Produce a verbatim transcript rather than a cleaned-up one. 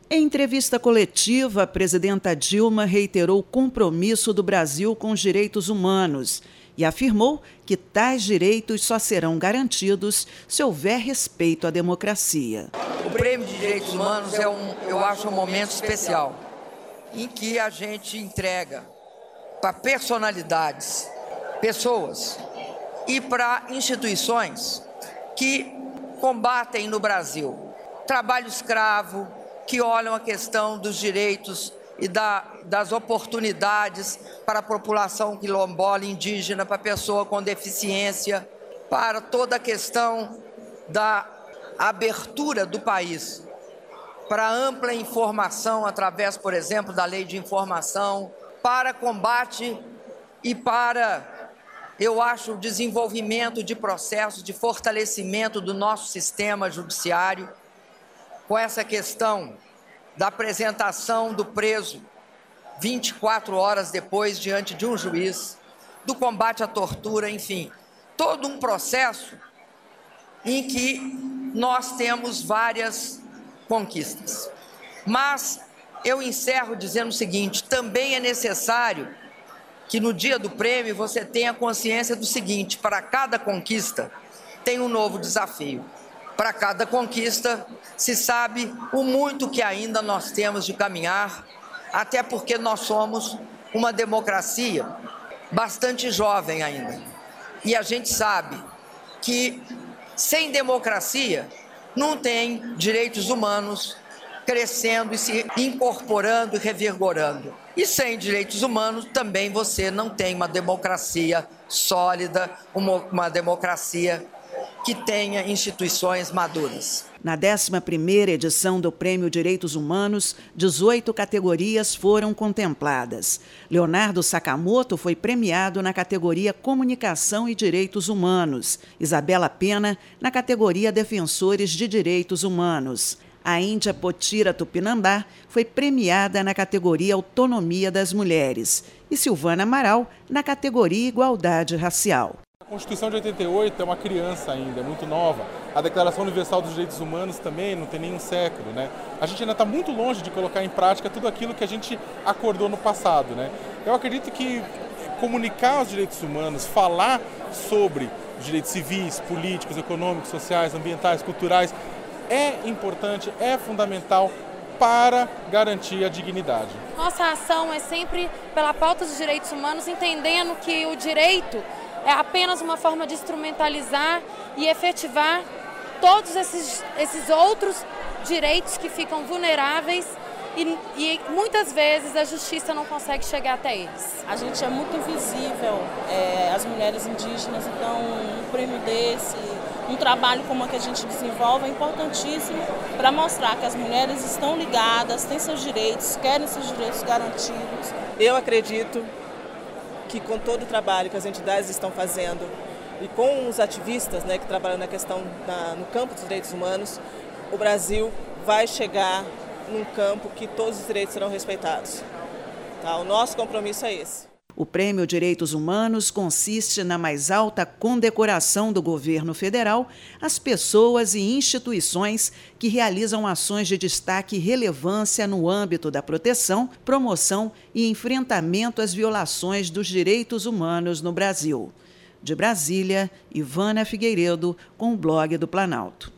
Em entrevista coletiva, a presidenta Dilma reiterou o compromisso do Brasil com os direitos humanos e afirmou que tais direitos só serão garantidos se houver respeito à democracia. O Prêmio de Direitos Humanos é, um, eu acho, um momento especial em que a gente entrega para personalidades, pessoas e para instituições que combatem no Brasil trabalho escravo, que olham a questão dos direitos e da, das oportunidades para a população quilombola indígena, para a pessoa com deficiência, para toda a questão da abertura do país, para ampla informação através, por exemplo, da Lei de Informação, para combate e para, eu acho, o desenvolvimento de processos de fortalecimento do nosso sistema judiciário, com essa questão da apresentação do preso vinte e quatro horas depois diante de um juiz, do combate à tortura, enfim, todo um processo em que nós temos várias conquistas. Mas eu encerro dizendo o seguinte: também é necessário que no dia do prêmio você tenha consciência do seguinte: para cada conquista tem um novo desafio. Para cada conquista se sabe o muito que ainda nós temos de caminhar, até porque nós somos uma democracia bastante jovem ainda. E a gente sabe que sem democracia não tem direitos humanos crescendo e se incorporando e revigorando. E sem direitos humanos também você não tem uma democracia sólida, uma, uma democracia que tenha instituições maduras. Na décima primeira edição do Prêmio Direitos Humanos, dezoito categorias foram contempladas. Leonardo Sakamoto foi premiado na categoria Comunicação e Direitos Humanos, Isabela Pena na categoria Defensores de Direitos Humanos. A Índia Potira Tupinambá foi premiada na categoria Autonomia das Mulheres e Silvana Amaral na categoria Igualdade Racial. A Constituição de oitenta e oito é uma criança ainda, é muito nova. A Declaração Universal dos Direitos Humanos também não tem nenhum século, né? A gente ainda está muito longe de colocar em prática tudo aquilo que a gente acordou no passado, né? Eu acredito que comunicar os direitos humanos, falar sobre os direitos civis, políticos, econômicos, sociais, ambientais, culturais, é importante, é fundamental para garantir a dignidade. Nossa ação é sempre pela pauta dos direitos humanos, entendendo que o direito é apenas uma forma de instrumentalizar e efetivar todos esses, esses outros direitos que ficam vulneráveis e, e muitas vezes a justiça não consegue chegar até eles. A gente é muito invisível, é, as mulheres indígenas, então um prêmio desse, um trabalho como o que a gente desenvolve é importantíssimo para mostrar que as mulheres estão ligadas, têm seus direitos, querem seus direitos garantidos. Eu acredito que com todo o trabalho que as entidades estão fazendo e com os ativistas, né, que trabalham na questão na, no campo dos direitos humanos, o Brasil vai chegar num campo que todos os direitos serão respeitados. Tá? O nosso compromisso é esse. O Prêmio Direitos Humanos consiste na mais alta condecoração do governo federal às pessoas e instituições que realizam ações de destaque e relevância no âmbito da proteção, promoção e enfrentamento às violações dos direitos humanos no Brasil. De Brasília, Ivana Figueiredo, com o Blog do Planalto.